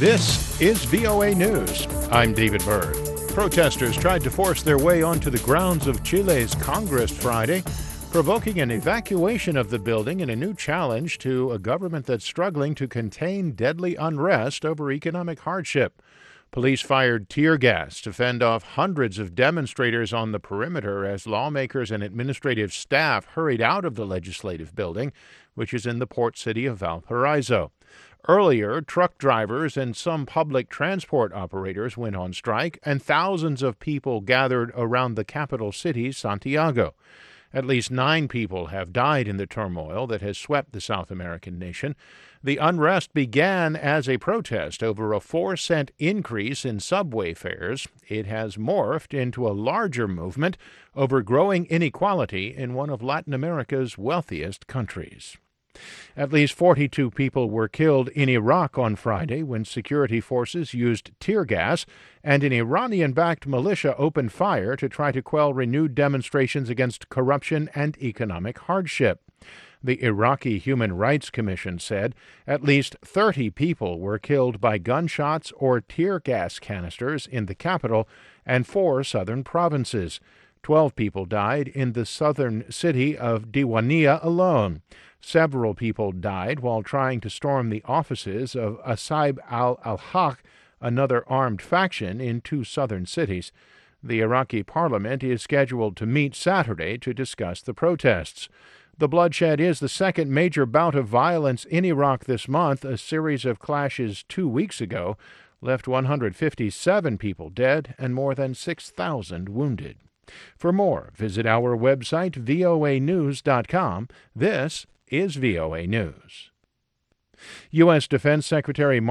This is VOA News. I'm David Byrd. Protesters tried to force their way onto the grounds of Chile's Congress Friday, provoking an evacuation of the building and a new challenge to a government that's struggling to contain deadly unrest over economic hardship. Police fired tear gas to fend off hundreds of demonstrators on the perimeter as lawmakers and administrative staff hurried out of the legislative building, which is in the port city of Valparaiso. Earlier, truck drivers and some public transport operators went on strike, and thousands of people gathered around the capital city, Santiago. At least 9 people have died in the turmoil that has swept the South American nation. The unrest began as a protest over a 4-cent increase in subway fares. It has morphed into a larger movement over growing inequality in one of Latin America's wealthiest countries. At least 42 people were killed in Iraq on Friday when security forces used tear gas and an Iranian-backed militia opened fire to try to quell renewed demonstrations against corruption and economic hardship. The Iraqi Human Rights Commission said at least 30 people were killed by gunshots or tear gas canisters in the capital and 4 southern provinces. 12 people died in the southern city of Diwania alone. Several people died while trying to storm the offices of Asaib al-Haq, another armed faction in 2 southern cities. The Iraqi parliament is scheduled to meet Saturday to discuss the protests. The bloodshed is the second major bout of violence in Iraq this month. A series of clashes 2 weeks ago left 157 people dead and more than 6,000 wounded. For more, visit our website, voanews.com. This is VOA News. U.S. Defense Secretary